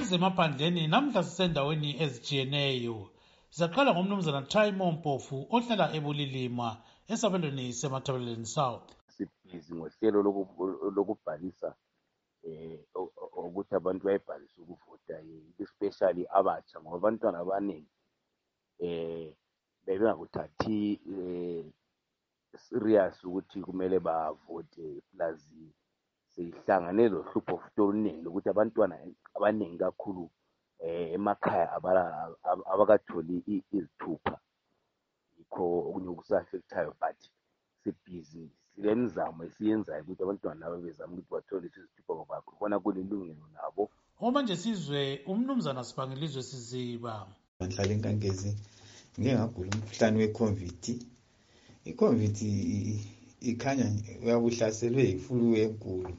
Ezemaphandleni namhla sisendaweni ezitshiyeneyo. Sizaqala ngomnumzana Thaimo Mpofu ohlala eBulilima esabelweni seMatabeleni South. Sibhizi ngohlelo lokubhalisa ukuthi abantu bayibhalise ukuvota especially abatsha ngoba abantwana abaningi bebengakuthathi serious ukuthi kumele bavote plus sihlangane lohlupho futhi oluningi lokuthi abantwana abaningi kakhulu emakhaya abakatholi izithupha yikho okunye okusafectayo but sibhizi silemizamo esiyenzayo ukuthi abantwana laba bezama ukuthi bathole izithupha ngoba khona kulilungelo nabo. Manje sizwe umnumzana Sibangilizwe Siziba. Ngihlala eNkankezi ngeke ngagula umkhuhlane weCovid. iCovid ikhanya uyabuhlaselwe yiflu enkulu.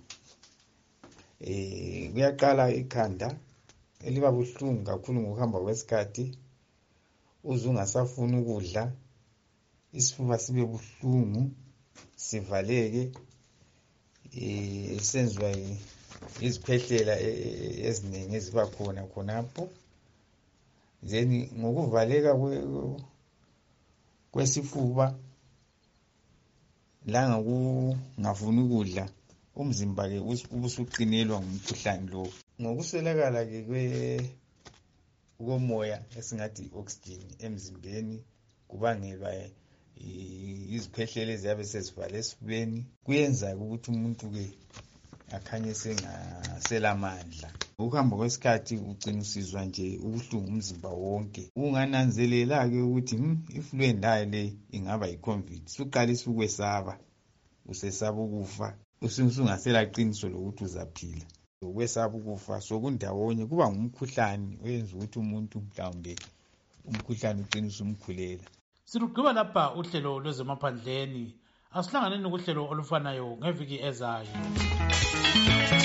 Kuyaqala ikhanda eliba buhlungu kakhulu ngokuhamba kwesikhathi, uze ungasafuni ukudla, isifuba sibe buhlungu, sivaleke, senziwa izikhwehlela eziningi eziba khona khonapho. Then ngokuvaleka kwesifuba la ngokungafuni ukudla, umzimba ke ubusuqinelwa ngumkhuhlane lo. Ngokuswelakala ke komoya esingathi oxygen emzimbeni kubangelwa izikhwehlele eziyabe sezivale esifubeni, kuyenza ukuthi umuntu ke akhanye sengaselamandla. Ukuhamba kwesikhathi ugcina usizwa nje ubuhlungu umzimba wonke. Ungananzelela ke ukuthi iflu endayo le ingaba yiCovid, suqalisa ukwesaba, usesaba ukufa, usungasela qiniso lokuthi uzaphila. Ukwesaba ukufa sokundawonye kuba ngumkhuhlane oyenza ukuthi umuntu mhlawumbe umkhuhlane uqinisa umkhulela. Siruqhuba lapha uhlelo lwezemaphandleni. Asihlanganeni kuhlelo olufanayo ngeviki ezayo.